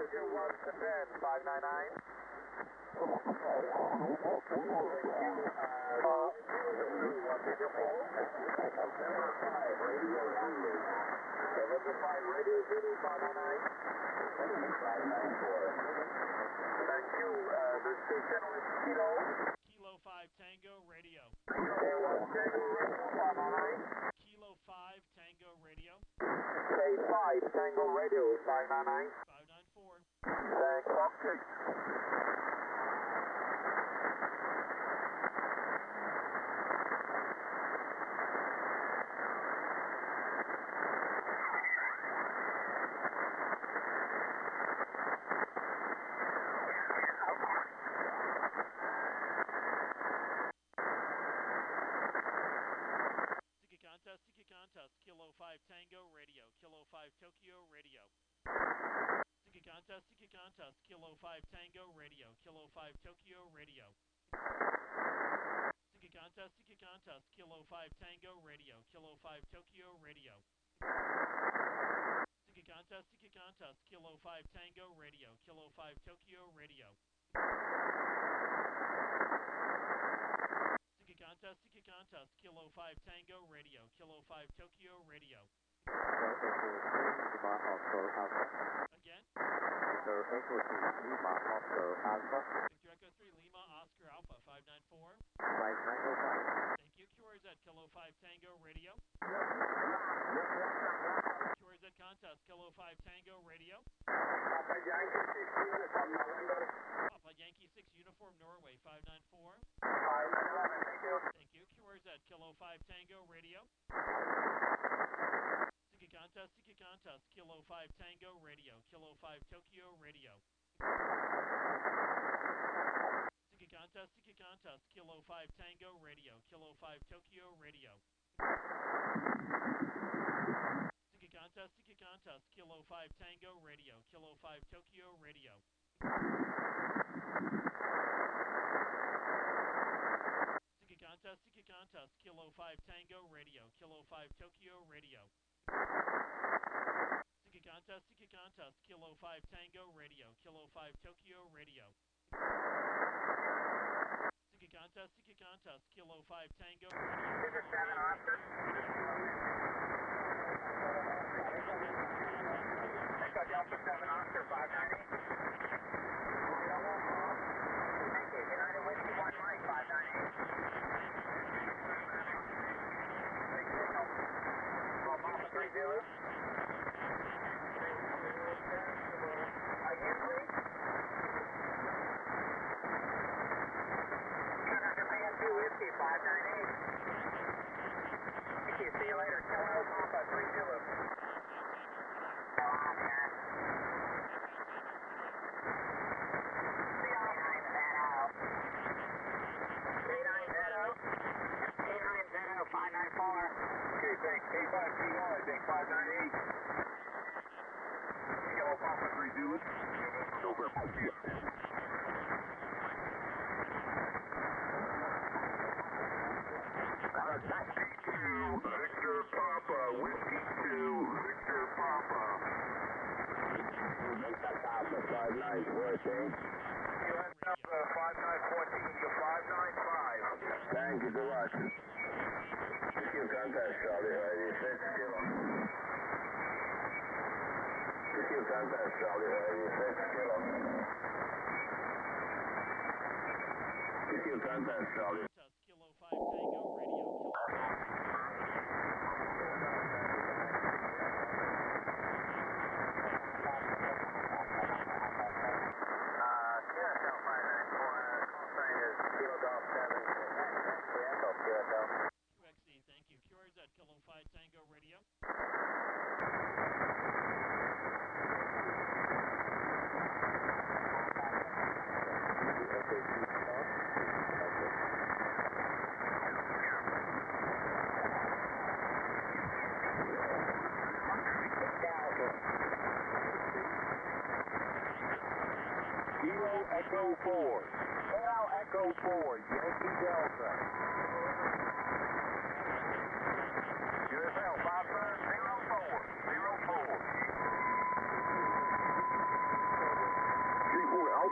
Roger, 1 to 10, 599. November 5, radio Zulu 599. Thank you. This is channel is Kilo. Kilo 5 Tango Radio. K1 Tango Radio 599. Kilo 5 Tango Radio. K5 Tango Radio 599. 594. Thanks, Fox 6. Tiki contest, Kilo 5 Tango Radio, Kilo 5 Tokyo Radio. Tiki contest, Kilo 5 Tango Radio, Kilo 5 Tokyo Radio. Tiki contest, Kilo 5 Tango Radio, Kilo 5 Tokyo Radio. Tiki contest, Kilo 5 Tango Radio, Kilo 5 Tokyo Radio. Tiki contest, Kilo 5 Tango Radio, Kilo 5 Tokyo Radio. Again? Victor Echo 3 Lima Oscar Alpha 594. Thank you. QRZ Kilo 5 Tango Radio. QRZ contest, Kilo 5 Tango Radio. Papa Yankee 6 Uniform Norway 594. 511, thank you. Thank you. QRZ Kilo 5 Tango Radio. Tiki contest, Kilo 5 Tango Radio, Kilo 5 Tokyo Radio. Tiki contest, Kilo 5 Tango Radio, Kilo 5 Tokyo Radio. Tiki contest, Kilo 5 Tango Radio, Kilo 5 Tokyo Radio. Tiki contest, Kilo 5 Tango Radio, Kilo 5 Tokyo Radio. Tiki contest, Kilo 5 Tango Radio, Kilo 5 Tokyo Radio. Tiki contest, Kilo 5 Tango Radio. Figure 7, Oscar. Echo Delta 7, Oscar 598. Thank you. United Whiskey 1 Mike 598. Big signal. Papa 3 Zulu. Again, please. Japan 2 Whiskey 598. Thank you. See you later. Kilo Papa 3 Zulu. Okay, thanks. K5T1, I think 598. Kilo Papa 3 Zulu. Victor Papa, Whiskey 2, Victor Papa. Victor Papa, 5914. US Delta 5914 to 595. Thank you, good luck. Q contact, Charlie, 86 kilo. Q contact, Charlie, 86 kilo. Q contact, Charlie. Kilo 5 Tango Radio, Kilo 5 Tango QSL 594, call sign is Kilo Golf 7. Echo, QSL. QXE, thank you. QRZ Kilo 5 Tango Radio. Kilo Echo 4. Kilo Echo 4, Yankee Delta. USL 5704. 04.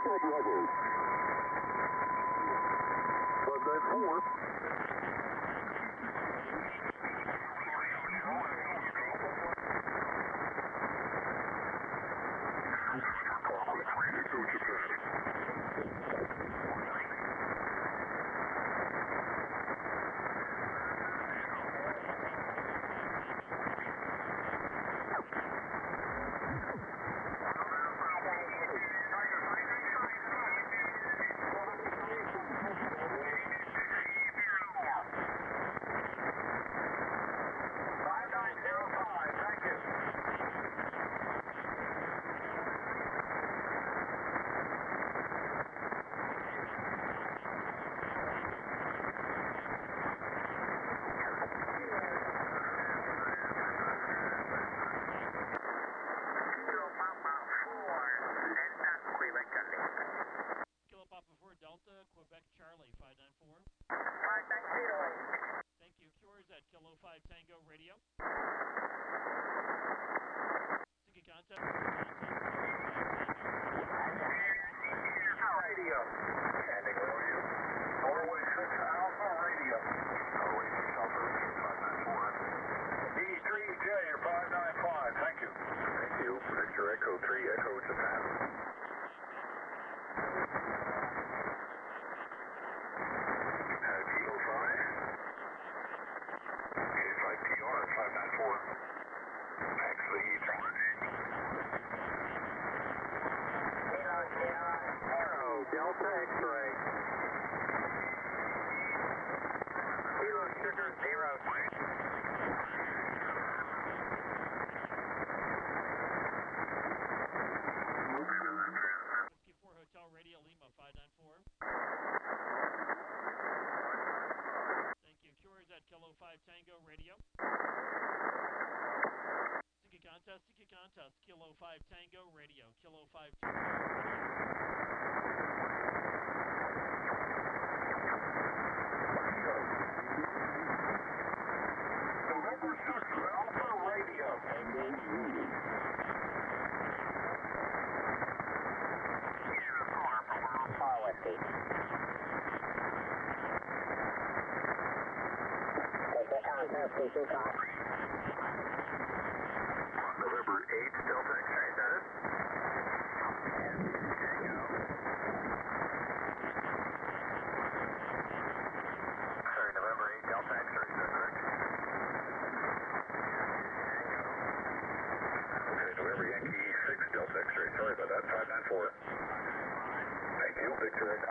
Quebec Charlie, 594. 590. Thank you. Cures at Kilo 5 Tango Radio. Sinky contest, Radio. Standing radio. Norway 6 Alpha Radio. Norway 6 Alpha Radio, 594. D3J, you're 595. Thank you. Thank you. Victor Echo 3, Echo Japan. Kilo 5. K5PR 594. Max the E3. Delta X-ray. Kilo Sugar 0. Whiskey 4 Hotel Radio Lima, 594. Thank you. Cures at Kilo 5 Tango Radio. Sinky contest, Kilo 5 Tango Radio, Kilo 5 Tango Radio. November 8, Delta X-ray, is that it? Sorry, November 8, Delta X-ray, is that correct? Okay, November Yankee 6, Delta X-ray, sorry about that, 594. Thank you, Victor Echo.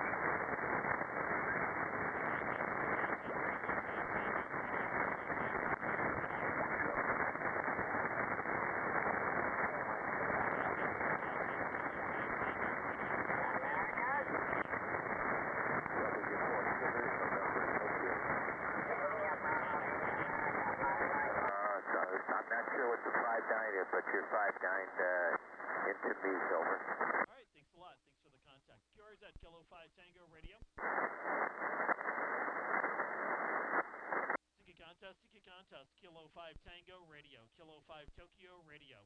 But you're 5-9 into me, Silver. All right, thanks a lot. Thanks for the contact. Cures at Kilo 5 Tango Radio. Sinky contest, Kilo 5 Tango Radio, Kilo 5 Tokyo Radio.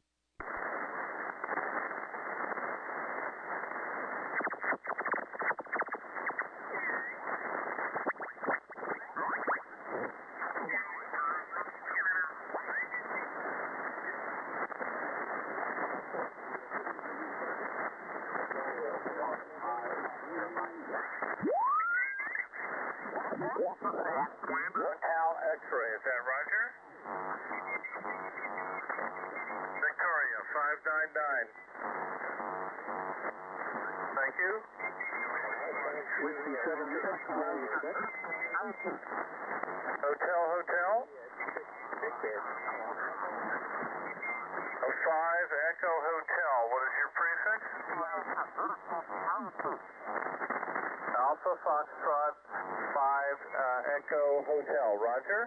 Al X-ray, is that Roger? Victoria, 599. Thank you. Hotel. 05 Echo Hotel, what is your prefix? Alpha Foxtrot 5 Echo Hotel, Roger.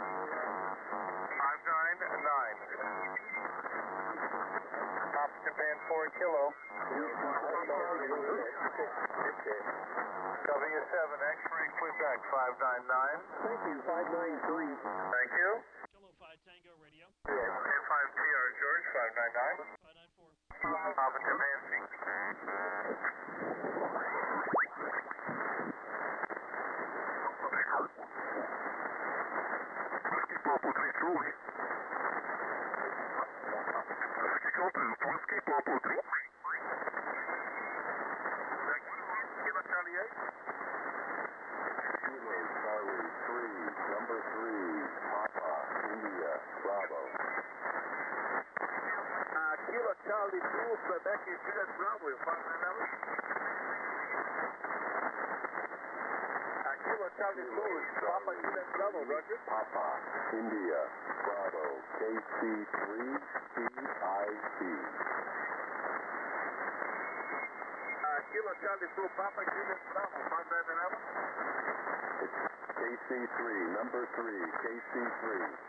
599. Papa Japan 4 Kilo. W7 X-ray Quebec 599. Thank you, 593. Thank you. Kilo 5 Tango Radio. K5TR George 599. 594. Papa Japan Kilo Charlie 2, Quebec and Juliet Bravo, 597. Kilo Charlie 2, Papa Juliet Bravo, Roger. Papa, India, Bravo, KC3, CIC. Kilo Charlie 2, Papa Juliet Bravo, 597. It's KC3, number 3, KC3.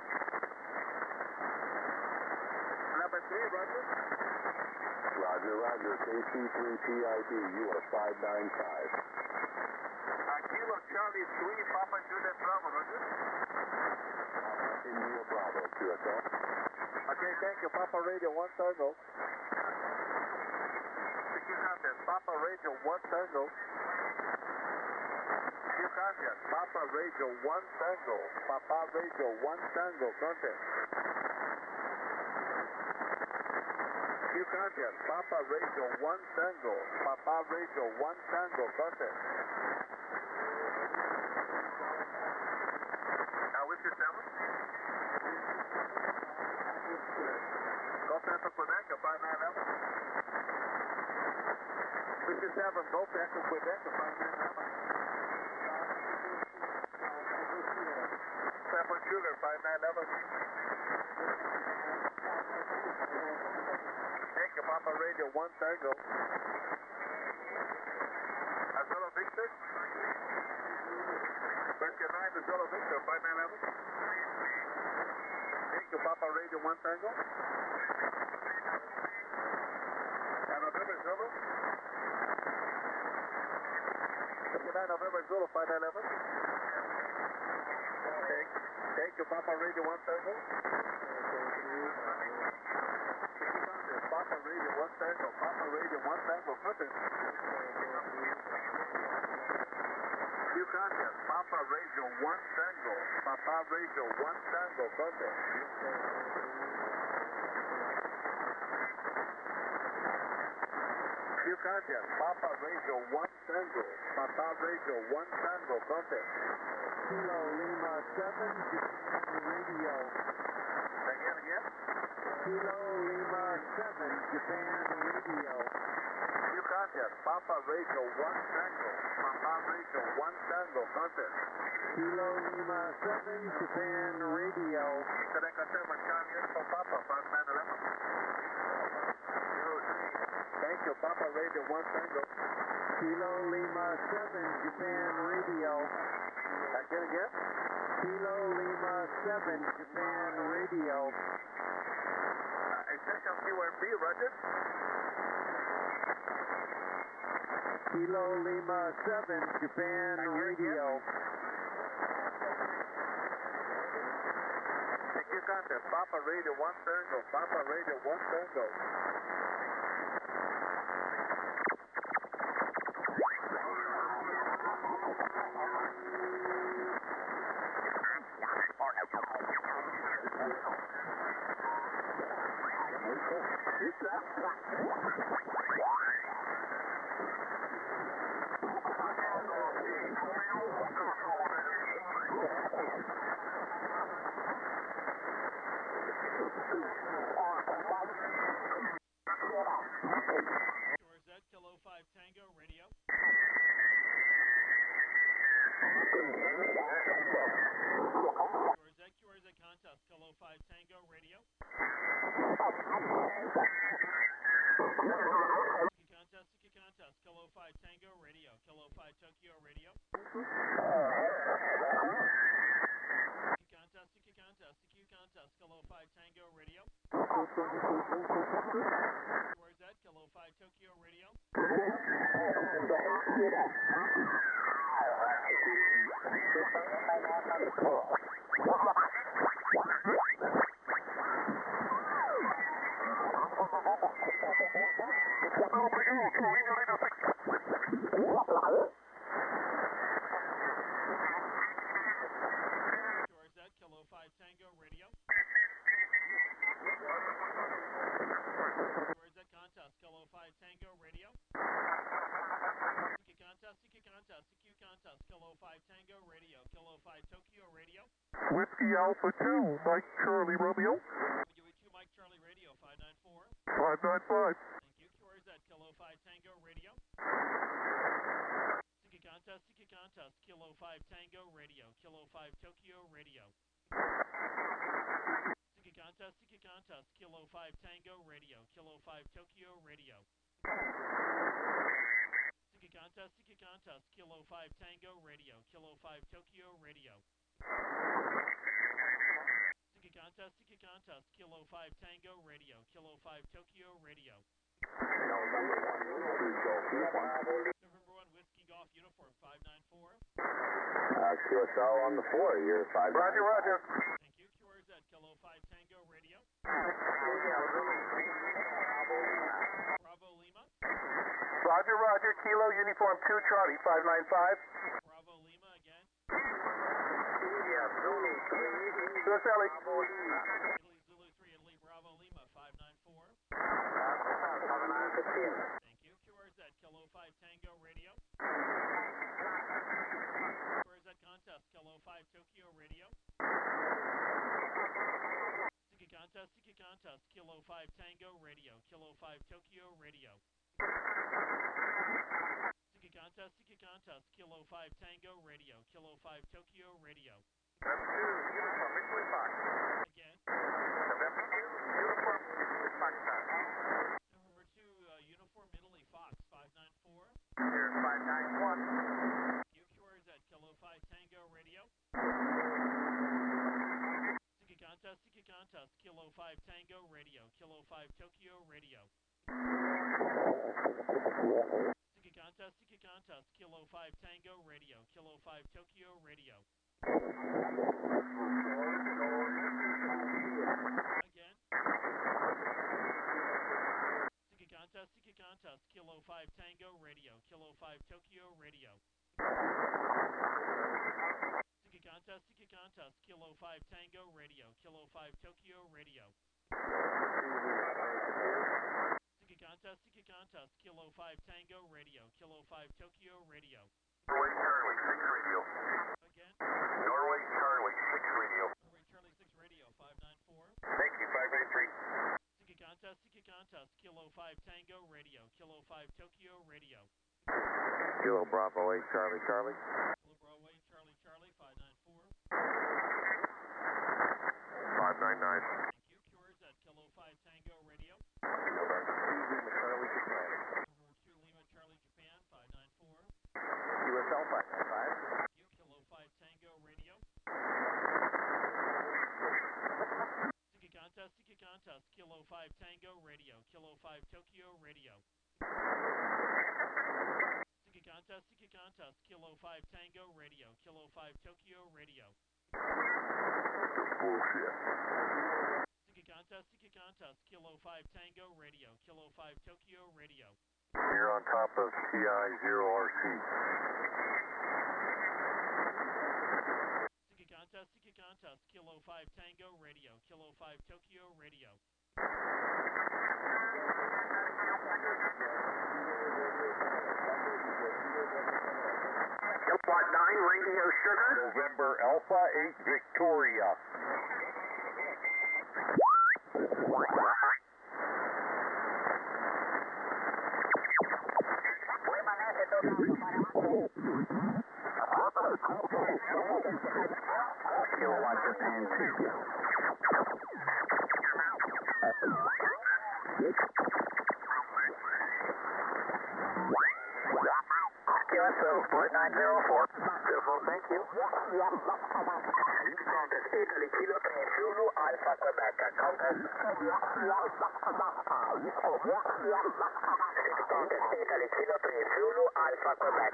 Number 3, Roger. Roger, Roger, KC3 PID, you are 595. Kilo Charlie 3, Papa Juliet Bravo, Roger. India, Bravo, QSL. Okay, thank you, Papa Radio 1 Tango. Secure contact, Papa Radio 1 Tango. Secure contact, Papa Radio 1 Tango. Papa Radio 1 Tango, contact. Secure contact, Papa Radio 1 Tango. Papa Radio 1 Tango, contact. Whiskey 7. Golf Echo Quebec, 597. Whiskey 7, Golf Echo Quebec, 597. Pepper Sugar, 597. Thank you, Papa Radio 1 Tango. Azolo Victor. Whiskey 9, Azolo Victor, 597. Thank you, Papa Radio 1 Tango. And November Zulu. 59 November Zulu, 597. Thank you, Papa Radio 1 Tango. Papa Radio 1 Tango, Papa Radio 1 Tango, contact. New contact, Papa Radio 1 Tango, Papa Radio 1 Tango, contact. New contact, Papa Radio 1 Tango, Papa Radio 1 Tango, contact. Kilo Lima 7, Japan Radio. Again. Kilo Lima 7, Japan Radio. New contact, Papa Radio 1 Tango, Papa Radio 1 Tango, contact. Kilo Lima 7, Japan Radio. Could I confirm a Charlie for Papa, 5911? Thank you, Papa Radio 1 Tango. Kilo Lima 7, Japan Radio. Again. Kilo Lima 7, Japan Radio. Extension QRP, Roger. Kilo Lima 7, Japan Radio. Secure contact, Papa Radio 1 Tango, Papa Radio 1 Tango. QRZ, Kilo 5 Tango, radio. QRZ contest, Kilo 5 Tango, radio. Sticky contest, Kilo 5 Tango, radio. Kilo 5 Tokyo, radio. Sticky contest, Kilo 5 Tango, radio. QRZ, Kilo 5 Tokyo, radio. Kilo 5 Tango Radio. Where's that contest? Kilo 5 Tango Radio. CQ contest, Kilo 5 Tango Radio, Kilo 5 Tokyo Radio. Whiskey Alpha 2, Mike Charlie Romeo. WE2 Mike Charlie Radio, 594. 595. Thank you. QRZ, Kilo 5 Tango Radio. CQ contest, Kilo 5 Tango Radio, Kilo 5 Tokyo Radio. CQ contest, Kilo 5 Tango Radio, Kilo 5 Tokyo Radio. CQ contest, Kilo 5 Tango Radio, Kilo 5 Tokyo Radio. CQ contest, Kilo 5 Tango Radio, Kilo 5 Tokyo Radio. November 1 Whiskey Golf Uniform 594. QSL on the 4, you're 5. Roger, roger. Thank you. QRZ, Kilo 5 Tango Radio. Bravo Lima. Roger, roger. Kilo Uniform 2, Charlie, 595. Bravo Lima again. This Ellie. Italy Zulu 3 Italy Bravo Lima 594. Thank you. QRZ, Kilo 5 Tango Radio. QRZ contest, Kilo 5 Tokyo Radio. CQ contest, Kilo 5 Tango Radio, Kilo 5 Tokyo Radio. CQ contest, Kilo 5 Tango Radio, Kilo 5 Tokyo Radio. Again. November 2, Uniform Italy Fox 594. Here, 591. QRZ, Kilo 5 Tango Radio. CQ contest, Kilo 5 Tango Radio, Kilo 5 Tokyo Radio. CQ contest, Kilo 5 Tango Radio, Kilo 5 Tokyo Radio. Again. CQ contest, Kilo 5 Tango Radio, Kilo 5 Tokyo Radio. CQ contest, Kilo 5 Tango Radio, Kilo 5 Tokyo Radio. CQ contest, Kilo 5 Tango Radio, Kilo 5 Tokyo Radio. Norway Charlie 6 radio. Again. Norway Charlie 6 radio. Norway Charlie 6 Radio 594. Thank you, 583. CQ contest, Kilo 5 Tango Radio, Kilo 5 Tokyo Radio. Kilo Bravo 8 Charlie Charlie. Kilo Bravo 8 Charlie Charlie 594. 599. Thank you. QRZ, Kilo 5 Tango Radio. November 2 Lima Charlie Japan. November 2 Lima Charlie Japan 594. QSL 595. Thank you. Kilo 5 Tango Radio. CQ contest, Kilo 5 Tango Radio, Kilo 5 Tokyo Radio. CQ contest, Kilo 5 Tango Radio, Kilo 5 Tokyo Radio. Bullshit. CQ contest, Kilo 5 Tango Radio, Kilo 5 Tokyo Radio. You're on top of TI-0RC. CQ contest, Kilo 5 Tango Radio, Kilo 5 Tokyo Radio. Kilowat 9 Radio Sugar. November Alpha 8 Victoria. Kilowatt Japan 2. QSO 4904. Beautiful, thank you. Contest Italy Kilo 3 Zulu Alpha Quebec. Contest. Contest Italy Kilo 3 Zulu Alpha Quebec.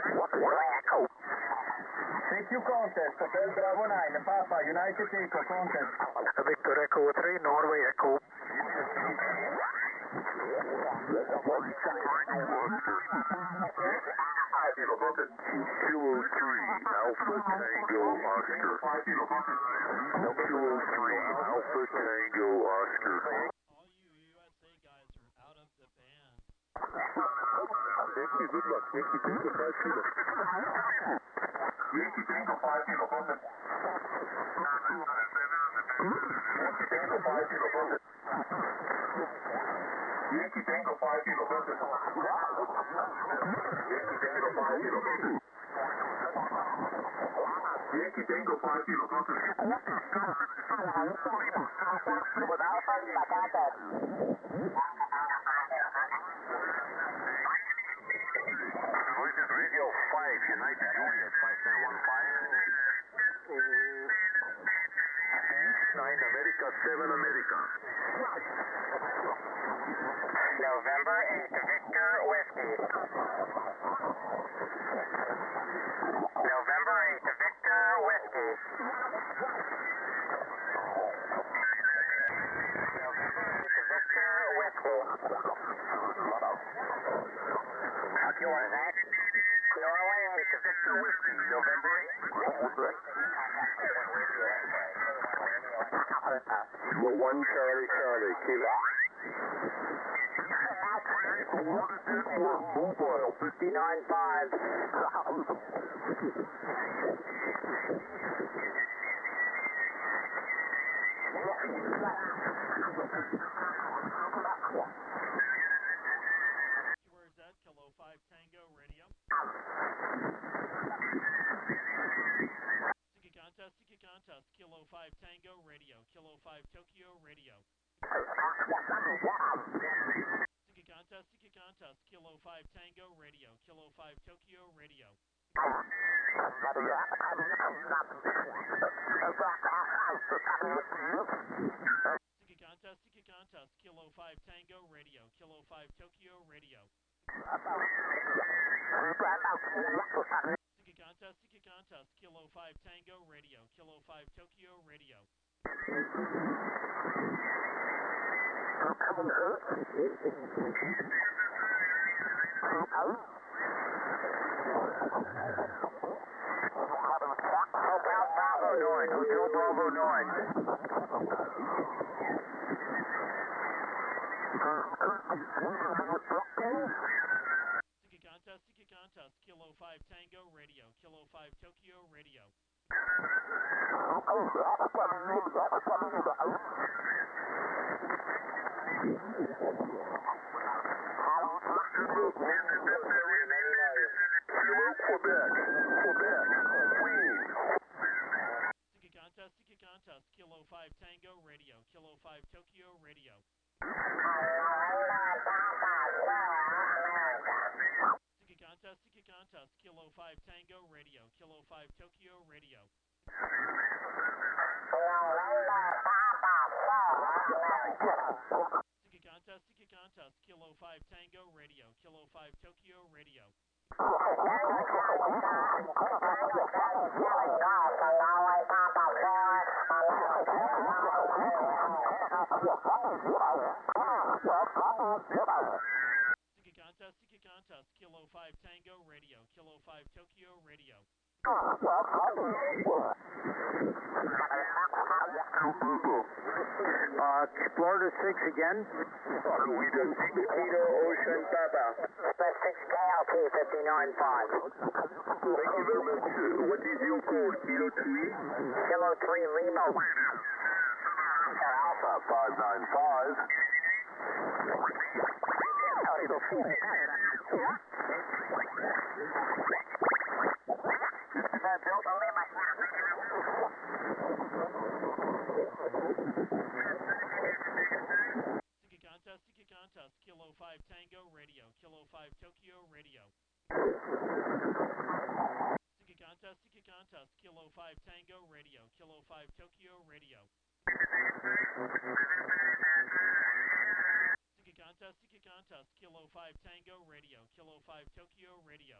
Thank you, contest. Hotel Bravo 9, Papa, United Echo, contest. Victor Echo 3, Norway Echo. Kilo 3, Alpha Tango Oscar. Kilo 3, Alpha Tango Oscar. All you USA guys are out of the band. Thank you, good luck. Yankee Tango 5 Kilo. Yankee Tango 5 Kilo, London. Yankee Tango 5 Kilo, London. Yankee Tango 5 Kilo, London. Yankee Tango 5 Kilo, London. Yankee Tango 5 Kilo, London. With Alpha, contact. This is Radio 5, United Juliet, 5915. 9 America, 7 America. November 8th, Victor Whiskey. November 8th, Victor Whiskey. November 8th, Victor Whiskey. How you want that? Norway 8th, Victor Whiskey. November 8th. Well, 1 Charlie Charlie, Kilo. Mobile 59.5. Where's that? Kilo 5 Tango Radio. Sticky contest, Kilo 5 Tango Radio, Kilo 5 Tokyo Radio. Sticky contest, Kilo 5 Tango Radio, Kilo 5 Tokyo Radio. Sticky contest, Kilo 5 Tango Radio, Kilo 5 Tokyo Radio. Sticky contest, Kilo 5 Tango Radio, Kilo 5 Tokyo Radio. Hotel Bravo 9. Sticky contest, Kilo 5 Tango Radio, Kilo 5 Tokyo Radio. Quebec, Queen. Sticky contest, Kilo 5 Tango Radio, Kilo 5 Tokyo Radio. Sticky contest, Kilo 5 Tango Radio, Kilo 5 Tokyo Radio. Sticky contest, Kilo 5 Tango Radio, Kilo 5 Tokyo Radio. Sticky contest, Kilo 5 Tango Radio, Kilo 5 Tokyo Radio. Florida 6 again. Mosquito Ocean Papa. Express 6 KLT 59.5. Thank you very much. What is your code? Kilo 3? Kilo 3 Lima. Alpha 595. Sticky contest, Kilo 5 Tango Radio, Kilo 5 Tokyo Radio. Sticky contest, Kilo 5 Tango Radio, Kilo 5 Tokyo Radio. Sticky contest, Kilo 5 Tango Radio, Kilo 5 Tokyo Radio.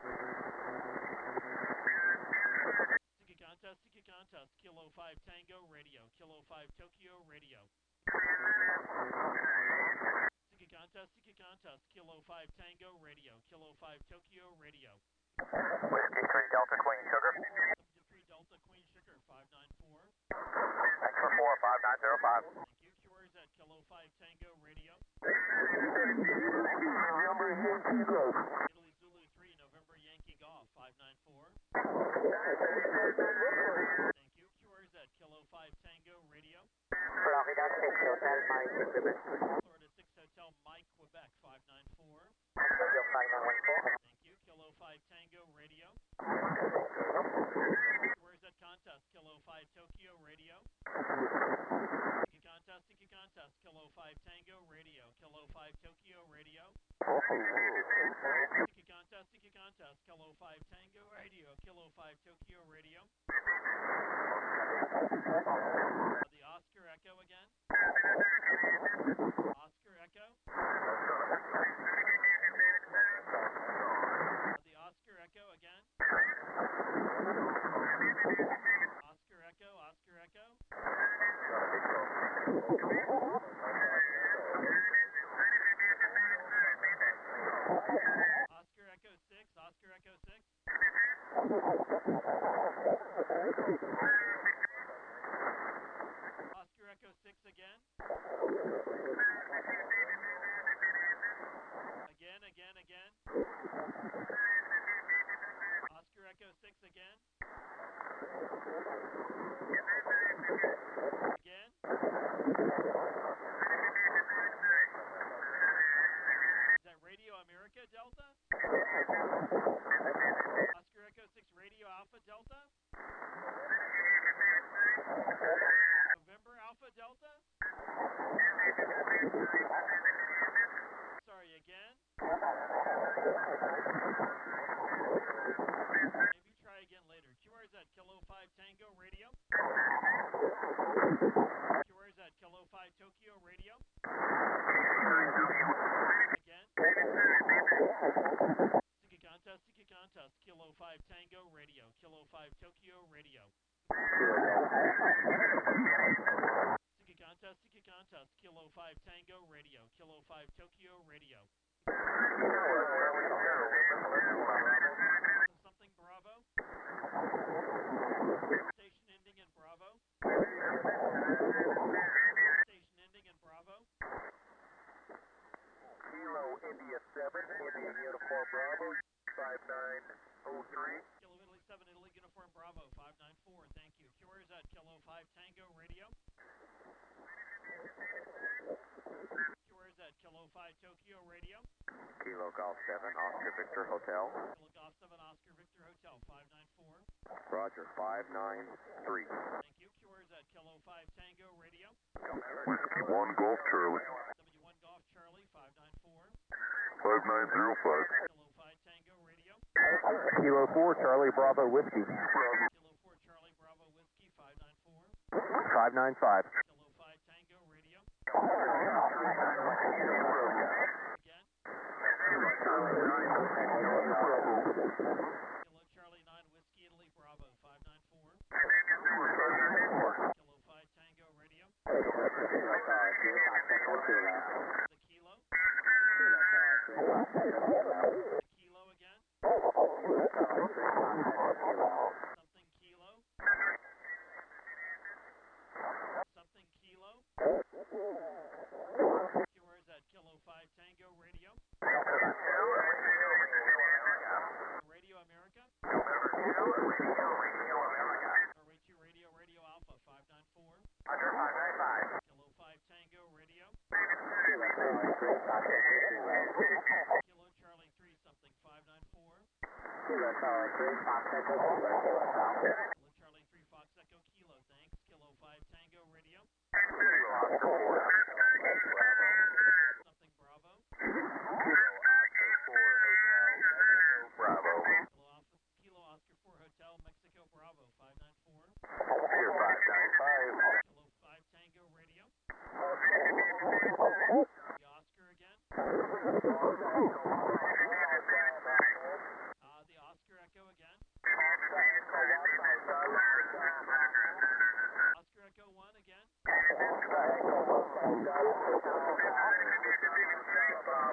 Sticky contest, Kilo 5 Tango Radio, Kilo 5 Tokyo Radio. Sticky Kilo 5 Tango Radio, Kilo 5 Tokyo Radio. Whiskey 3 Delta Queen Sugar. 73 Delta Queen Sugar, 594. Thanks for 45905. Thank you. QRZ Kilo 5 Tango Radio. Number Kilo. Italy Zulu 3 November Yankee Golf, 594. Thank you. QRZ Kilo 5 Tango Radio. Florida 6 Hotel Mike Quebec. Florida 6 Hotel Mike Quebec, 594. 5914. Thank you. Kilo 5 Tango Radio. QRZ Contest Kilo 5 Tokyo Radio. Tiki Contest Kilo 5 Tango Radio, Kilo 5 Tokyo Radio. Tiki Contest Kilo 5 Tango Radio, Kilo 5 Tokyo Radio. The Oscar Echo again. Oscar Echo. The Oscar Echo again. Oscar Echo, Oscar Echo. Oscar Echo 6, Oscar Echo 6. Oscar Echo 6 again. Again. Oscar Echo 6 again. Again. Is that Radio America Delta? Oscar Echo 6 Radio Alpha Delta? November Alpha Delta? Sorry, again? Maybe try again later. QRZ Kilo 5 Tango Radio. QRZ Kilo 5 Tokyo Radio. Again. Tiki Contest Kilo 5 Tango Radio. Kilo 5 Tokyo Radio. Tiki Contest Kilo 5 Tango Radio. Kilo 5 Tokyo Radio. Something Bravo. Station ending in Bravo. Station ending in Bravo. Kilo India 7, India Uniform Bravo, 5903. Kilo Italy 7, Italy Uniform Bravo, 594. Thank you. QRZ Kilo 5 Tango Radio. QRZ Kilo 5 Tokyo Radio. Kilo Golf 7, Oscar Victor Hotel. Kilo Golf 7 Oscar Victor Hotel, 594. Roger, 593. Thank you. QRZ Kilo 5 Tango Radio. Whiskey 1 Golf Charlie. W1 Golf Charlie, 594. 5905. Kilo 5 Tango Radio. Kilo 4 Charlie Bravo Whiskey. Kilo 4 Charlie Bravo Whiskey, 594. 595. Kilo 5 Tango Radio. Again. Kilo Charlie 9 Whiskey Italy Bravo, 594. Kilo 5 Tango Radio. The Kilo. The Kilo again. Something Kilo. Something Kilo. QRZ Kilo 5 Tango Radio. Radio America. Norway 2 Radio, Radio Alpha, 594. Roger, 595. Kilo 5 Tango Radio. Kilo Charlie 3 something, 594. Kilo Charlie 3, Fox Echo Kilo. Kilo Charlie 3 Fox Echo Kilo, thanks. Kilo 5 Tango Radio. Kilo Oscar 4, Something Bravo. Kilo Oscar 4 Hotel, Mexico Bravo. Kilo Oscar 4 Hotel, Mexico Bravo, 594. Here 595. Kilo 5 Tango Radio. The Oscar again. The Oscar Echo again. Oscar Echo 1 again.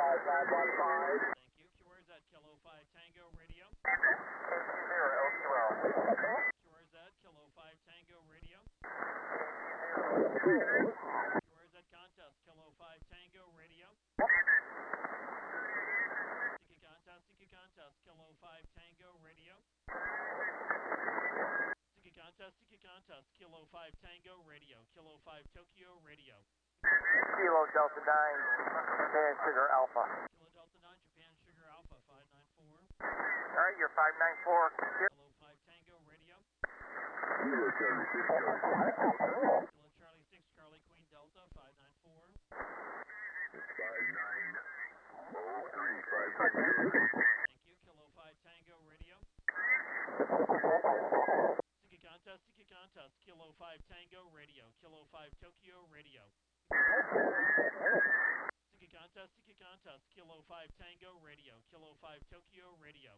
5515. Thank you. QRZ Kilo 5 Tango Radio. KT0 LQL. QRZ Kilo 5 Tango Radio. QRZ Contest Kilo 5 Tango Radio. Tiki Contest Kilo 5 Tango Radio. Tiki Contest Kilo 5 Tango Radio. Kilo 5 Tokyo Radio. Kilo Delta 9, Japan Sugar Alpha. Kilo Delta 9 Japan Sugar Alpha 594. Alright, you're 594. Kilo 5 Tango Radio. Kilo Charlie 6 Charlie. Kilo Charlie 6 Charlie Queen Delta 594. 5903. Thank you. Kilo 5 Tango Radio. Tiki Contest Kilo 5 Tango Radio. Kilo 5 Tokyo Radio. Tiki Contest Kilo 5 Tango Radio. Kilo 5 Tokyo Radio.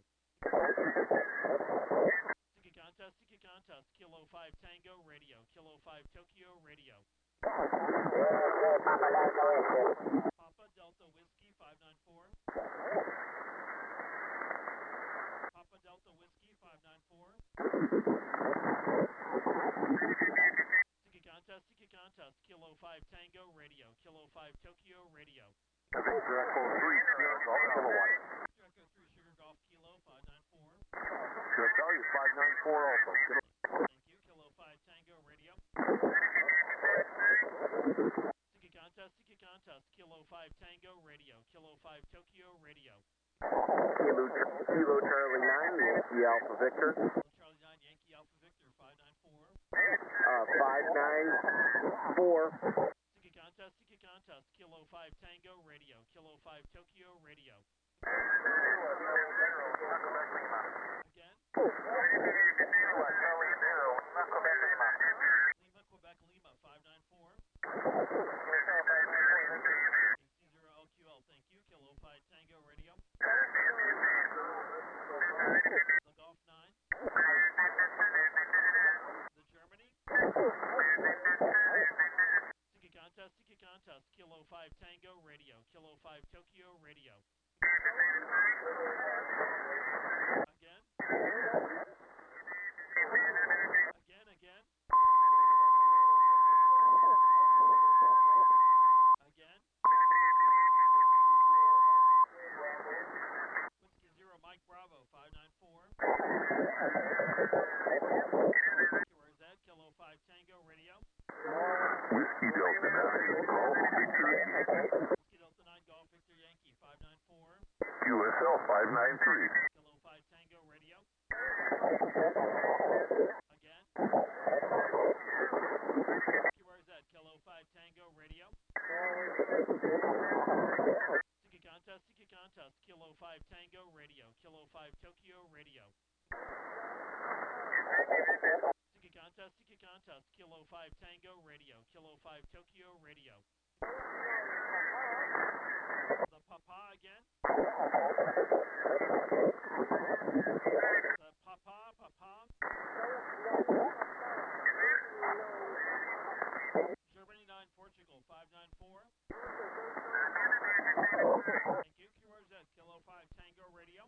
Tiki Contest Kilo 5 Tango Radio. Kilo 5 Tokyo Radio. Papa Delta Whiskey 594. Papa Delta Whiskey 594. Tiki Contest Kilo 5 Tango Radio. Kilo 5 Tokyo Radio. Echo 3, Sugar Golf Kilo 1. Echo 3 Sugar Golf Kilo 594. Sugar Charlie 594 also. Thank you. Kilo 5 Tango Radio. Tiki Contest Kilo 5 Tango Radio. Kilo 5 Tokyo Radio. Kilo Charlie 9, Yankee Alpha Victor. Kilo Charlie 9 Yankee Alpha Victor 594. 594. Tiki Contest Kilo 5 Tango Radio. Kilo 5 Tokyo Radio. Again. Lima Quebec Lima 594. KC0 LQL. Thank you. Kilo 5 Tango Radio. The Golf 9. The Germany. Tiki Contest Kilo 5 Tango Radio. Kilo 5 Tokyo Radio. Again. Again. Whiskey 0 Mike Bravo 594. QRZ Kilo 5 Tango Radio. Whiskey Delta 9 Golf Victor Yankee. Whiskey Delta 9 Golf Victor Yankee 594. QSL 593. Kilo 5 Tango Radio. Again. QRZ Kilo 5 Tango Radio. Tiki Contest Kilo 5 Tango Radio. Kilo 5 Tokyo Radio. Tiki Contest Kilo 5 Tango Radio. Kilo 5 Tokyo Radio. The Papa again. The Papa. Germany 9 Portugal 594. Thank you. QRZ Kilo 5 Tango Radio.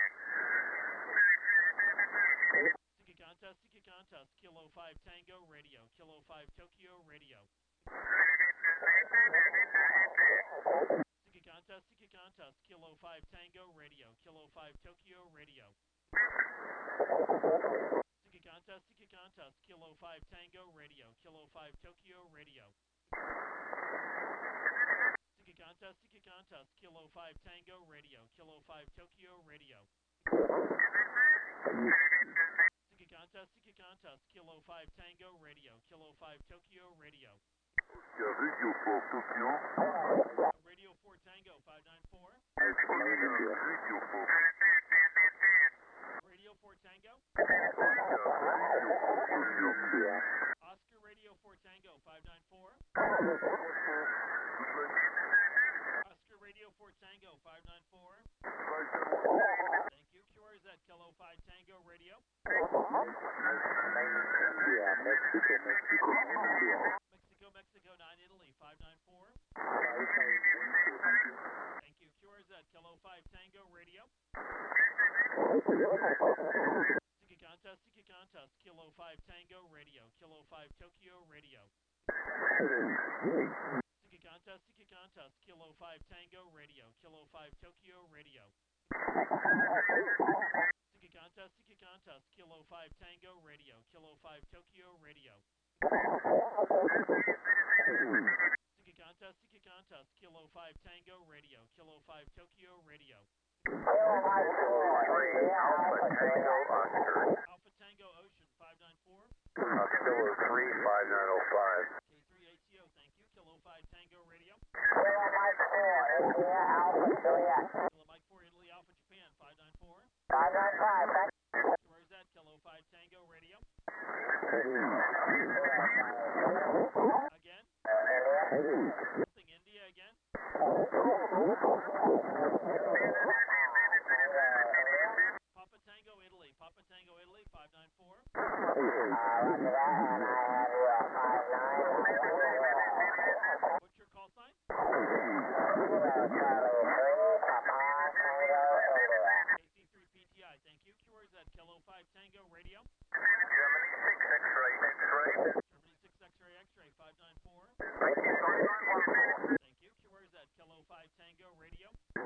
Tiki Contest Kilo 5 Tango Radio. Kilo 5 Tokyo Radio. Tiki Contest Kilo 5 Tango Radio. Kilo 5 Tokyo Radio. Tiki Contest Kilo 5 Tango Radio. Kilo 5 Tokyo Radio. Tiki Contest Kilo 5 Tango Radio. Kilo 5 Tokyo Radio. Tiki Contest Kilo 5 Tango Radio. Kilo 5 Tokyo Radio. Radio for Tokyo. Radio 4 Tango 594. Radio for Radio 4 Tango. Oscar Radio 4 Tango 594. Oscar Radio 4 Tango 594. Thank you. QRZ Kilo 5 Tango Radio. Mexico 9 Italy 594. Thank you. QRZ Contest, Kilo 5 Tango Radio, Kilo 5 Tokyo Radio. Contest, Kilo 5 Tango Radio, Kilo 5 Tokyo Radio. Contest, Kilo 5 Tango Radio, Kilo 5 Tokyo Radio. Contest, Kilo 5 Tango Radio, Kilo 5 Tokyo Radio. Alpha Tango Oscar. Alpha Tango Ocean 594. Kilo 3 5905. K3 ATO, thank you. Kilo 5 Tango Radio. Kilo Mike 4, India Alpha Juliet. Kilo Mike 4 Italy Alpha Japan 594. 595, thank you. Where's that? Kilo 5 Tango Radio. Again? Something India again? Papa Tango Italy. Papa Tango Italy 594. Roger that, and I have you at 59. What's your call sign? Charlie 3, Papa Tango India. KC3 PTI, thank you. Where's that? Kilo 5 Tango Radio. Germany 6 X-ray, X-ray. Germany 6 X-ray X-ray 594. Thank you, 3914. Thank you. Where's that? Kilo 5 Tango Radio.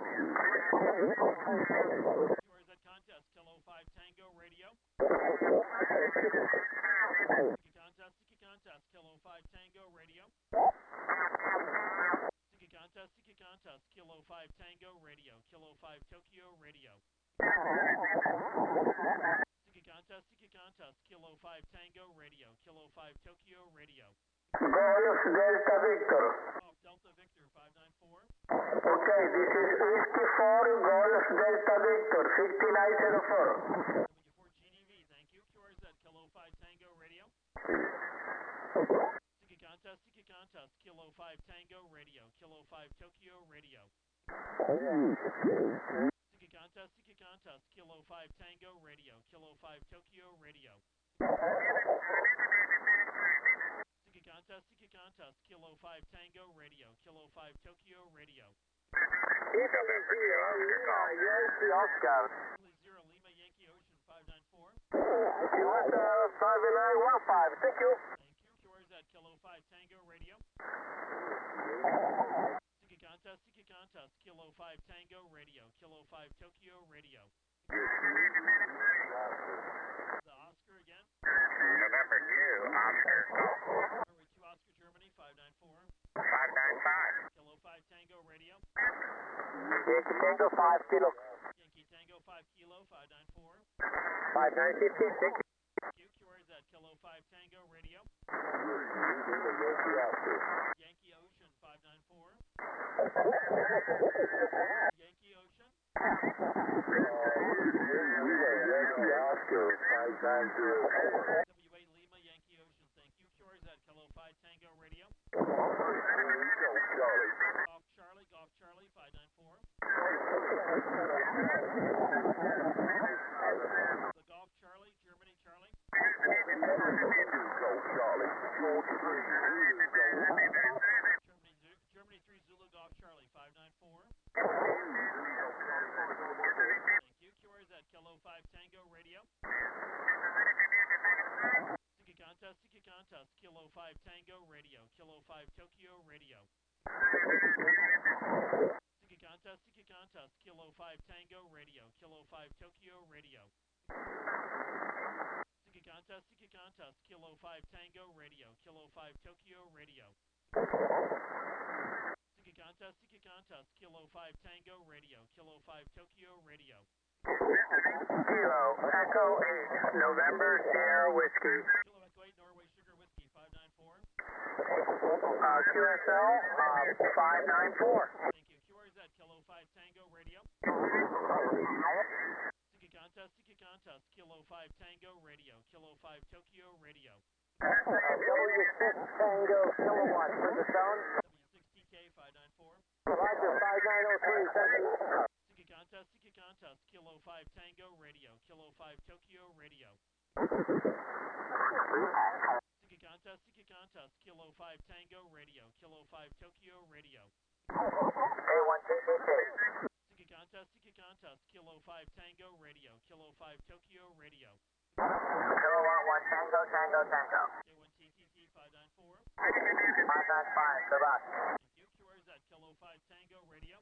Where's that contest? Kilo 5 Tango Radio. Contest, Kilo 5 Tango Radio. Contest, Kilo 5 Tango Radio, Kilo 5 Tokyo Radio. Contest, Kilo 5 Tango Radio, Kilo 5 Tokyo Radio. Golf Delta Victor. Golf Delta Victor 594. Okay, this is Whiskey 4 Golf Delta Victor 5904. W4 GDV, thank you. Where's that? Kilo 5 Tango Radio. Contest, Kilo 5 Tango Radio, Kilo 5 Tokyo Radio. Contest, Kilo 5 Tango Radio, Kilo 5 Tokyo Radio. Contest, Kilo 5 Tango Radio, Kilo 5 Tokyo Radio. Yankee Oscar. Zero Lima Yankee Ocean 594. US 5915, thank you. Thank you. Where's that? Kilo 5 Tango Radio. Contest, Kilo 5 Tango Radio, Kilo 5 Tokyo Radio. The Oscar again. November 2, Oscar. Norway 2 Oscar Germany 594. 595. Kilo 5 Tango Radio. Yankee Tango 5 Kilo. Yankee Tango 5 Kilo 594. 5915, thank you. Where's that? Kilo 5 Tango Radio. Yankee Ocean 594. Yankee Ocean. Yankee Oscar 5904. WA Lima Yankee Ocean, thank you. Where's that? Kilo 5 Tango Radio. Golf Charlie 594. The Golf Charlie, Germany Charlie. Germany 3 Zulu Golf Charlie 594. Thank you. Where's that? Kilo 5 Tango Radio. Contest, Kilo 5 Tango Radio, Kilo 5 Tokyo Radio. Contest, Kilo 5 Tango Radio, Kilo 5 Tokyo Radio. Contest, Kilo 5 Tango Radio, Kilo 5 Tokyo Radio. Contest, Kilo 5 Tango Radio, Kilo 5 Tokyo Radio. Kilo Echo 8, November Sierra Whiskey. Kilo Echo 8, Norway Sugar Whiskey 594. QSL 594. Thank you. Where is that? Kilo 5 Tango Radio. Contest, Kilo 5 Tango Radio, Kilo 5 Tokyo Radio. W6 Tango Kilowatt for the zone. W6TK 594. Roger 5903, thank you. Contest, Kilo 5 Tango Radio, Kilo 5 Tokyo Radio. Contest, Kilo 5 Tango Radio, Kilo 5 Tokyo Radio. A1TTK. Kilo 5 Tango Radio, Kilo 5 Tokyo Radio. Kilo 1 Tango, Tango, Tango. K1 TTT 594. 595, good luck. Thank you. QRZ Kilo 5 Tango Radio.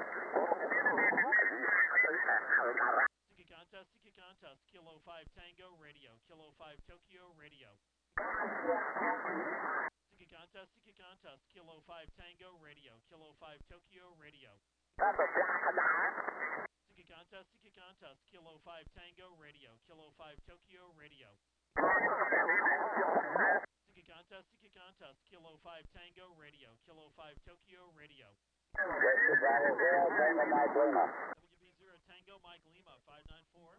Tiki Contest, Kilo 5 Tango Radio, Kilo 5 Tokyo Radio. Tiki Contest, Kilo 5 Tango Radio, Kilo 5 Tokyo Radio. Tiki Contest, Kilo 5 Tango Radio, Kilo 5 Tokyo Radio. Tiki Contest, Kilo 5 Tango Radio, Kilo 5 Tokyo Radio. WB0 Tango Mike Lima 594.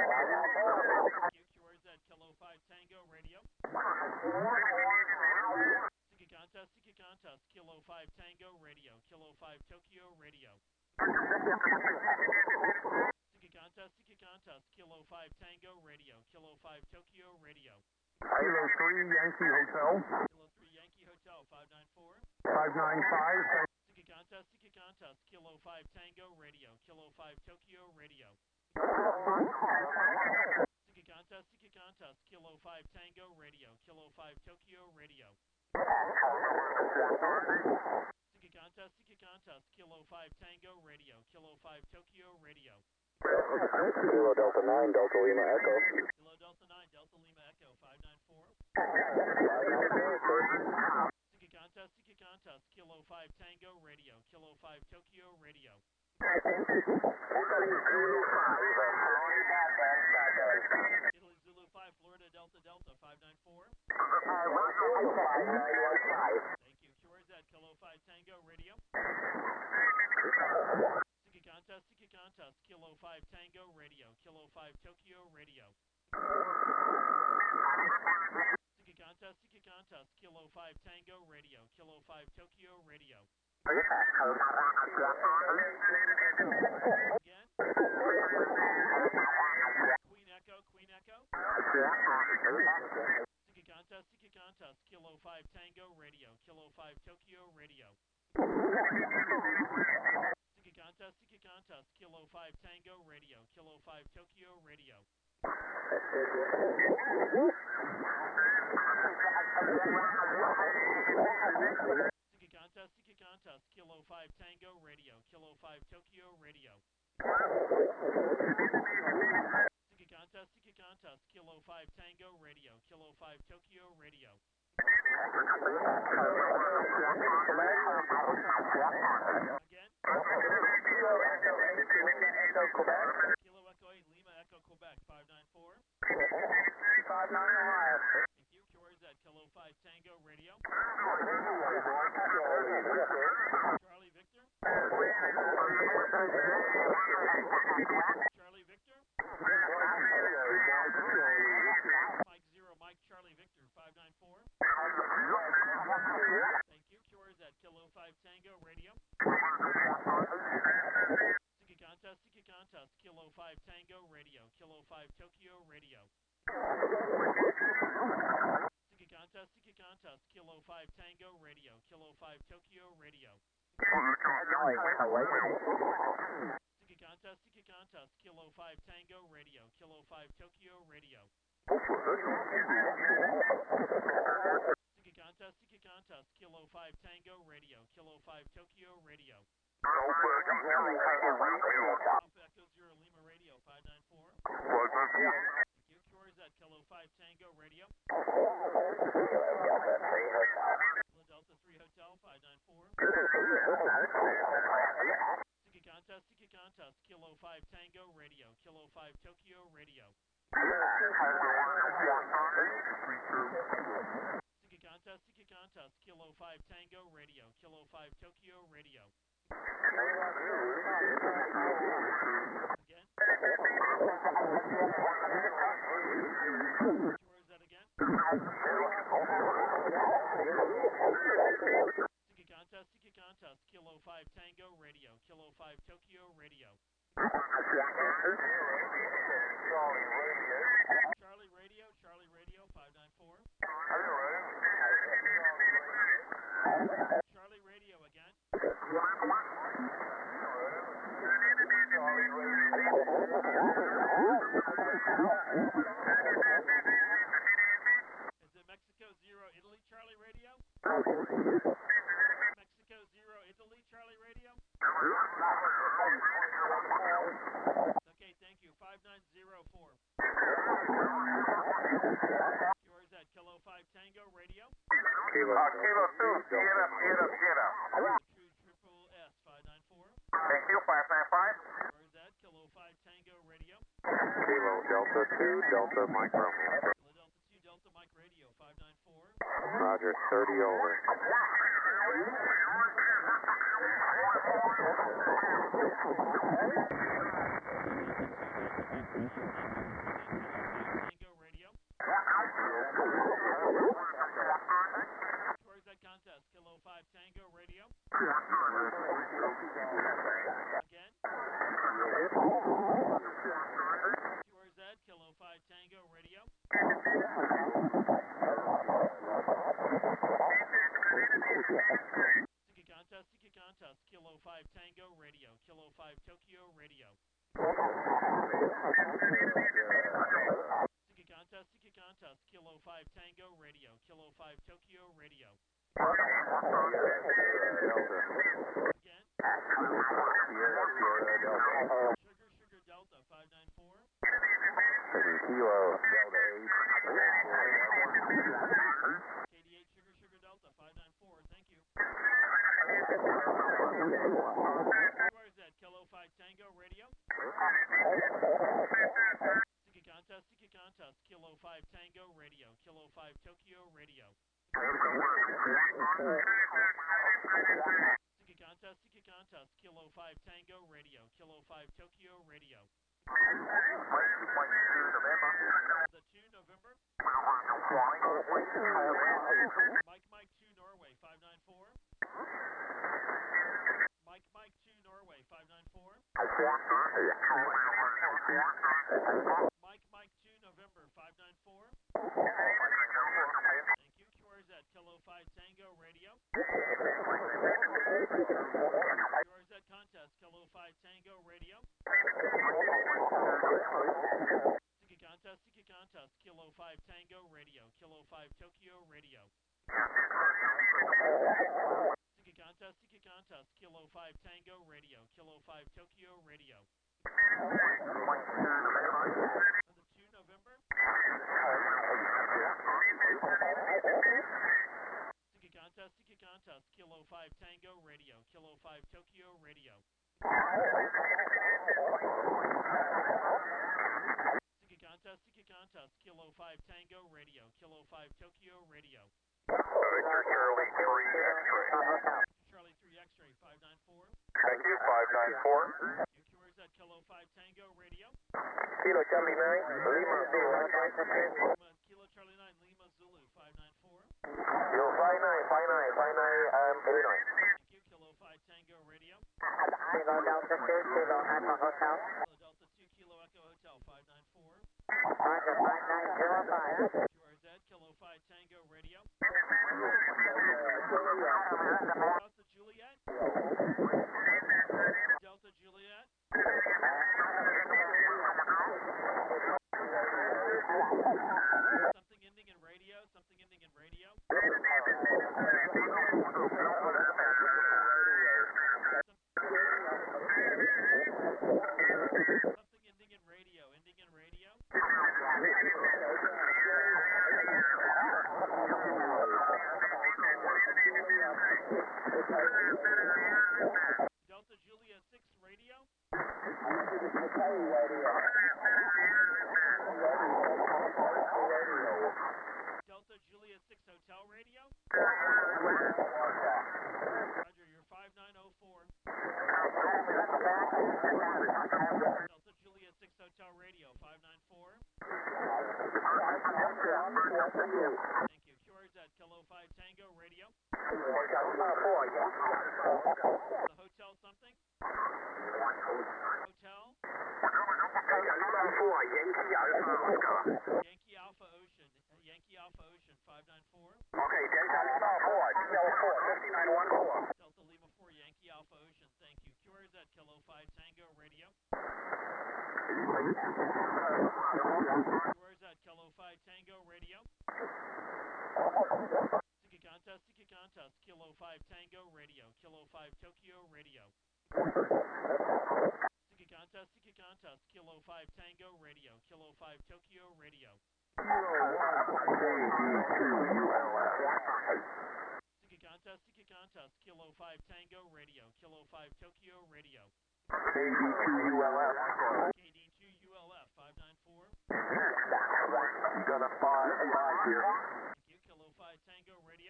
QRZ Kilo 5 Tango Radio. Tiki Contest, Kilo 5 Tango Radio, Kilo 5 Tokyo Radio. Tiki Contest, Kilo 5 Tango Radio, Kilo 5 Tokyo Radio. Kilo 3 Yankee Hotel. Kilo 3 Yankee Hotel 594. 595. Tiki Contest, Kilo 5 Tango Radio, Kilo 5 Tokyo Radio. Tiki Contest, Kilo 5 Tango Radio, Kilo 5 Tokyo Radio. Tiki Contest, Kilo 5 Tango Radio, Kilo 5 Tokyo Radio. Kilo Delta 9, Delta Lima Echo. Kilo Delta 9, Delta Lima Echo 594. Tiki Contest, Kilo 5 Tango Radio, Kilo 5 Tokyo Radio. Italy Zulu 5, Florida Delta Delta 594. Thank you. QRZ Kilo 5 Tango Radio. Tiki Contest, Kilo 5 Tango Radio, Kilo 5 Tokyo Radio. Tiki Contest, Kilo 5 Tango Radio, Kilo 5 Tokyo Radio. Again. Queen Echo. Tiki Contest, Kilo 5 Tango Radio, Kilo 5 Tokyo Radio. Tiki Contest, Kilo 5 Tango Radio, Kilo 5 Tokyo Radio. Tiki Contest, Kilo 5 Tango Radio, Kilo 5 Tokyo Radio. Tiki Contest, Kilo 5 Tango Radio, Kilo 5 Tokyo Radio. Again. Kilo Echo 8 Lima Echo Quebec 594. 595. Thank you. QRZ Kilo 5 Tango Radio. Charlie Victor. Charlie Victor. Mike 0 Mike Charlie Victor 594. Thank you. QRZ Kilo 5 Tango Radio. Tiki Contest, Kilo 5 Tango Radio, Kilo 5 Tokyo Radio. Tiki Contest, Kilo 5 Tango Radio, Kilo 5 Tokyo Radio. Tiki Contest, Kilo 5 Tango Radio, Kilo 5 Tokyo Radio. Tiki Contest, Kilo 5 Tango Radio, Kilo 5 Tokyo Radio. Alpha Echo 0 Lima Radio 594. Thank you. QRZ Kilo 5 Tango Radio. Kilo Delta 3 Hotel 594. Tiki Contest, Kilo 5 Tango Radio, Kilo 5 Tokyo Radio. Tiki Contest, Kilo 5 Tango Radio, Kilo 5 Tokyo Radio. Again. Where is that again? Tiki Contest, Kilo 5 Tango Radio, Kilo 5 Tokyo Radio. Charlie Radio 594. Charlie Radio again. Is it Mexico 0 Italy Charlie Radio? Mexico 0 Italy Charlie Radio? Okay, thank you. 5904. QRZ Kilo 5 Tango Radio. Kilo 2, Sierra. True Triple S 594. Thank you, 595. QRZ Kilo 5 Tango Radio. Kilo Delta 2, Delta Mike Romeo. Kilo Delta 2 Delta Mike Radio 594. Roger, 30 over. Tango Radio. QRZ Contest Kilo 5 Tango Radio. Again. QRZ Kilo 5 Tango Radio. Tiki Contest Kilo 5 Tango Radio. Kilo 5 Tokyo Radio. Tiki Contest Kilo 5 Tango Radio. Kilo 5 Tokyo Radio. Again. Sugar Delta 594. Kilo Delta 8. KD8 Sugar Delta 594. Thank you. Where is that? Kilo 5 Tango Radio. Tiki Contest Kilo 5 Tango Radio. Kilo 5 Tokyo Radio. Tiki Contest Kilo 5 Tango Radio. Kilo 5 Tokyo Radio. The 2 November. Mike 2 Norway 594. Mike 2 Norway 594. Mike 2 November 594. Thank you. QRZ Kilo 5 Tango Radio. QRZ Contest Kilo 5 Tango Radio. Tiki Contest Kilo 5 Tango Radio. Kilo 5 Tokyo Radio. Tiki Contest Kilo 5 Tango Radio. Kilo 5 Tokyo Radio. The 2 November. Tiki Contest Kilo 5 Tango Radio. Kilo 5 Tokyo Radio. Tiki Contest Kilo 5 Tango Radio. Kilo 5 Tokyo Radio. Victor Charlie 3 X-ray. Charlie 3 X-ray 594. Thank you, 594. QRZ Kilo 5 Tango Radio. Kilo Charlie 9, Lima Zulu. Kilo Charlie 9 Lima Zulu 594. Kilo 59, Illinois. Thank you. Kilo 5 Tango Radio. Kilo Delta 2, Kilo Echo Hotel. Kilo Delta 2 Kilo Echo Hotel 594. Roger, 5905. QRZ Kilo 5 Tango Radio. Delta Juliet. Delta Juliet. Something ending in radio. Something ending in radio. Something ending in radio. Ending in radio. Delta Juliet 6 radio. Delta Juliet 6 Hotel Radio. Roger, you're 5904. Delta Juliet 6 Hotel Radio 594. Thank you. QRZ Kilo 5 Tango Radio. The hotel something? Hotel? Yankee Alpha Ocean. Yankee Alpha Ocean 594. Okay, Delta Lima 4, DL4, 5914. Delta Lima 4 Yankee Alpha Ocean. Thank you. QRZ Kilo 5 Tango Radio. Where's that? Kilo 5 Tango Radio. Sticky contest, Kilo 5 Tango Radio, Kilo 5 Tokyo Radio. Sticky contest, Kilo 5 Tango Radio, Kilo 5 Tokyo Radio. Sticky contest, Kilo 5 Tango Radio, Kilo 5 Tokyo Radio. KD2ULF 594. You got a 5 here. Thank you, Kilo 5 Tango Radio.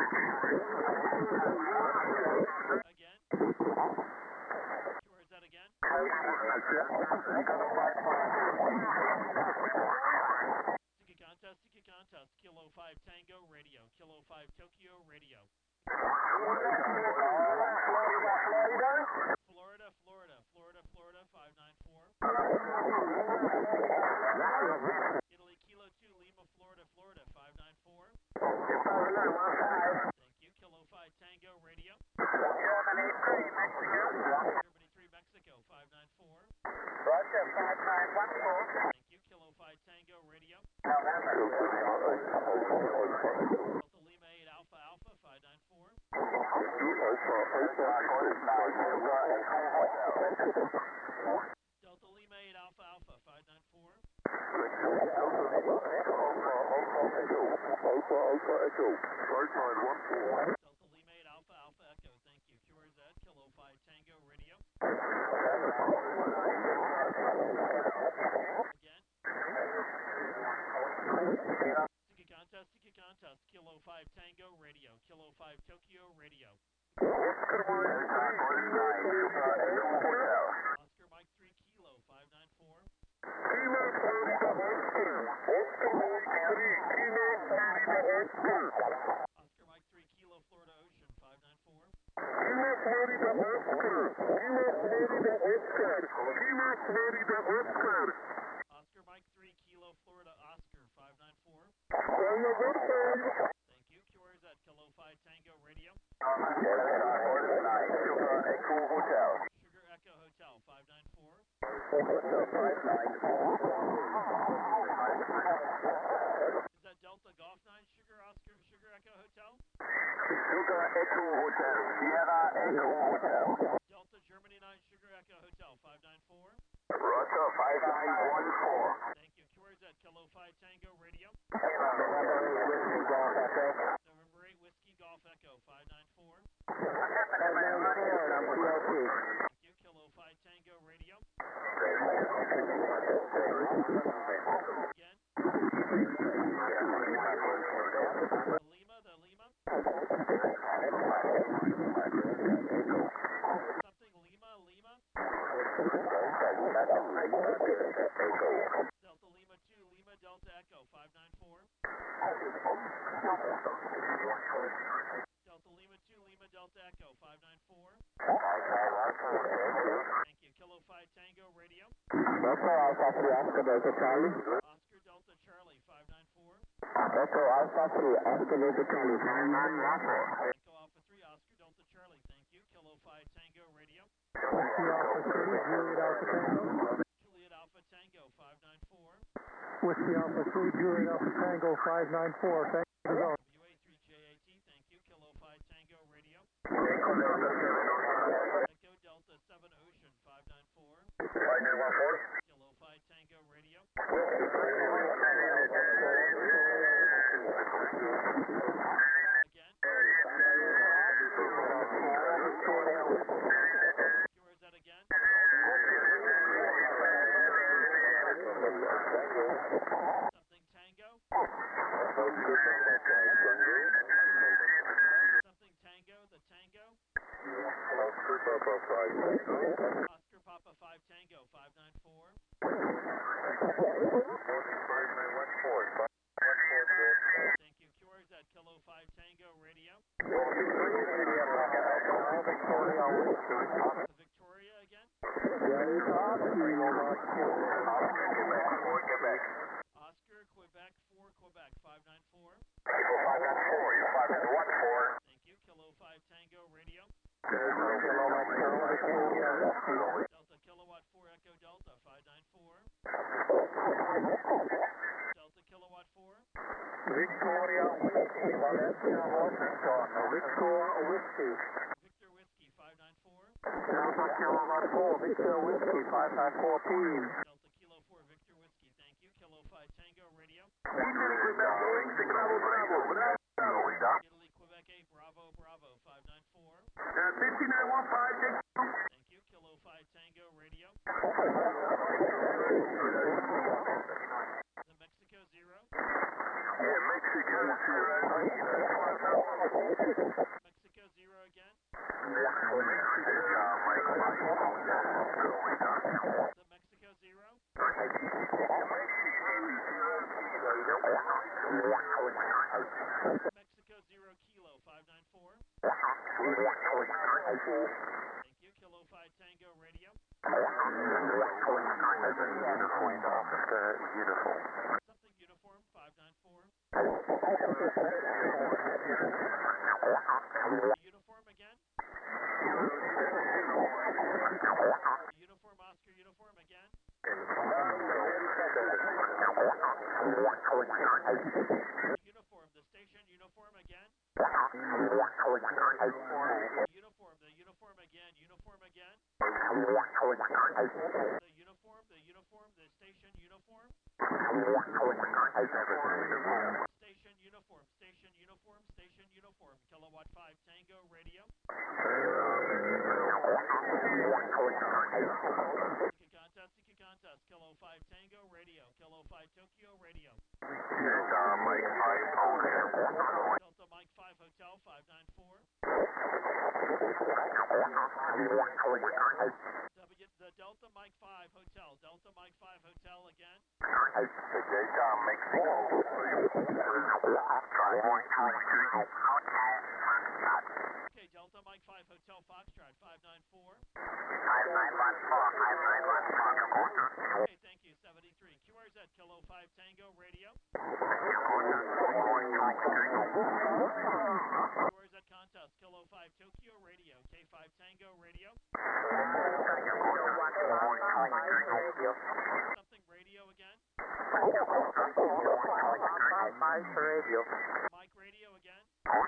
Again. Where is that again? Sticky contest, Kilo 5 Tango Radio, Kilo 5 Tokyo Radio. Florida 594. Italy Kilo 2 Lima, Florida 594. Thank you, Kilo 5 Tango Radio. Germany 3, Mexico. Germany 3 Mexico 594. Russia 5914. Thank you, Kilo 5 Tango Radio. November. Delta Lima 8 Alpha 594. Delta Lima 8 Alpha 594. Delta Lima 8 Alpha Echo. Thank you. QRZ Kilo 5 Tango Radio. Again. Sticky contest, Kilo 5 Tango Radio, Kilo 5 Tokyo Radio. Oscar Mike 3 Kilo 594. Oscar Mike 3 Kilo Florida Ocean 594. Oscar Mike 3 Kilo Florida Oscar 594. Thank you. QRZ Kilo 5 Tango Radio. Sugar Echo Hotel 594. Is that Delta Golf 9 Sugar Oscar Sugar Echo Hotel? Sugar Echo Hotel. Sierra Echo Hotel. Delta Germany 9 Sugar Echo Hotel 594. Russia 5914. Thank you. QRZ Kilo 5 Tango Radio. November 8 Whiskey Golf Echo 594. Thank you. Kilo 5 Tango Radio. Again. The Lima. Something Lima. Delta Lima 2 Lima Delta Echo 594. Delta Lima 2 Lima Delta Echo 594. Thank you. Kilo 5 Tango Radio. Oscar Delta Charlie. Oscar Delta Charlie 594. Echo Alpha 3, Oscar Delta Charlie 594. Echo Alpha 3 Oscar Delta Charlie. Thank you. Kilo 5 Tango Radio. Whiskey Alpha 3, Juliet Alpha Tango. Juliet Alpha Tango 594. Whiskey Alpha 3, Juliet Alpha Tango 594. Thank you. WA3JAT. Thank you. Kilo 5 Tango Radio. Echo Delta 7 Ocean 594. Kilo 5 Tango Radio. Again. Where is that again? Something Tango. Something Tango, the Tango. Oscar Papa 5 Tango 594. Thank you. QRZ Kilo 5 Tango Radio. The Victoria again. Oscar Quebec 4 Quebec 594. Thank you. Kilo 5 Tango Radio. Delta Kilowatt 4 Echo Delta 594. Victoria Whiskey, Valencia, Washington. Victor Whiskey. Victor Whiskey 594. Delta Kilo 4, Victor Whiskey, 594 team. Delta Kilo 4 Victor Whiskey, thank you. Kilo 5 Tango Radio. Italy Quebec 8 Bravo Bravo 594. 5915, Thank you. Kilo 5 Tango Radio. The Mexico 0. Mexico 0. Mexico 0 again. Mike 5. The Mexico 0. Mexico 0 Kilo 594. Thank you. Kilo 5 Tango Radio. Something uniform 594. Uniform again. Uniform Oscar uniform again. Uniform the station uniform again. Uniform the uniform again. Uniform again. The uniform the station uniform. Station uniform station uniform. Kilowatt 5 Tango Radio. Sticky contest. Kilo 5 Tango Radio. Kilo 5 Tokyo Radio. Mike 5 Hotel. Delta Mike 5 Hotel 594. The Delta Mike 5 Hotel. Delta Mike 5 Hotel again. Delta Mexico. Okay, Delta Mike 5 Hotel Foxtrot 594. 5914. Okay, thank you. 73. QRZ Kilo 5 Tango Radio. QRZ contest Kilo 5 Tokyo Radio. K5 Tango Radio. Something radio again. Mike Radio. Mike Radio again.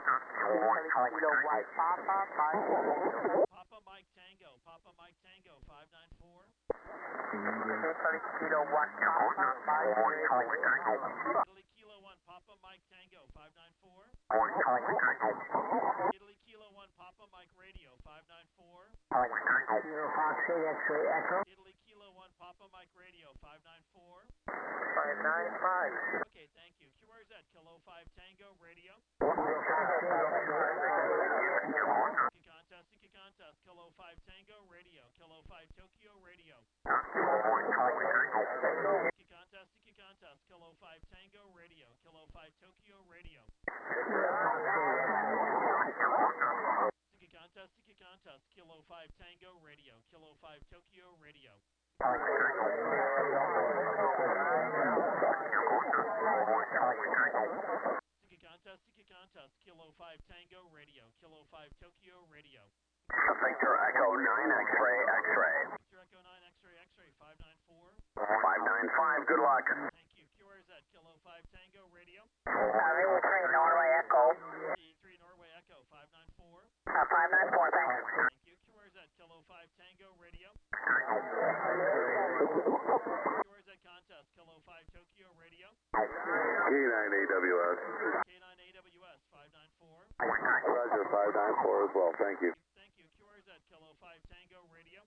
Papa Mike Tango. Papa Mike Tango 594. Italy Kilo 1 Papa Mike Tango 594. Italy Kilo 1 Papa Mike Radio 594. Italy Kilo 1 Papa Mike Radio 594. 595. Okay, thank you. QRZ Kilo 5 Tango Radio. Sticky contest. Kilo 5 Tango Radio. Kilo 5 Tokyo Radio. Sticky contest. Kilo 5 Tango Radio. Kilo 5 Tokyo Radio. Sticky contest. Kilo 5 Tango Radio. Kilo 5 Tokyo Radio. Sticky contest. Kilo 5 Tango Radio. Kilo 5 Tokyo Radio. Victor Echo 9 X-ray X-ray. Victor Echo 9 X-ray X-ray 594. 595. Good luck. Thank you. QRZ Kilo 5 Tango Radio. 3 Norway Echo. E3 Norway Echo 594. 594, thanks. Thank you. QRZ Kilo 5 Tango Radio. QRZ contest Kilo 5 Tokyo Radio. K9 AWS. K9 AWS 594. Roger 594 as well. Thank you. Thank you. QRZ Kilo 5 Tango Radio.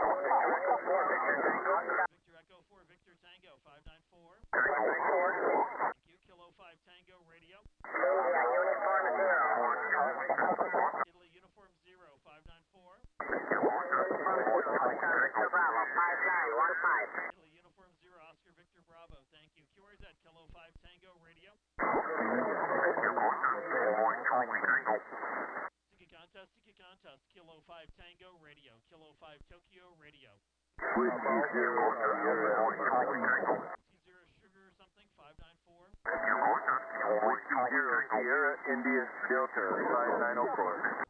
Victor Echo 4 Victor Tango 594. Thank you. Kilo 5 Tango Radio. Italy Uniform 0 594. Italy Uniform 0 Oscar Victor Bravo. Thank you. QRZ Kilo 5 Tango Radio. Sticky contest. Kilo 5 Tango Radio. Kilo 5 Tokyo Radio. Whiskey 0 Sugar something 594. Whiskey 0 Sierra India Delta 5904.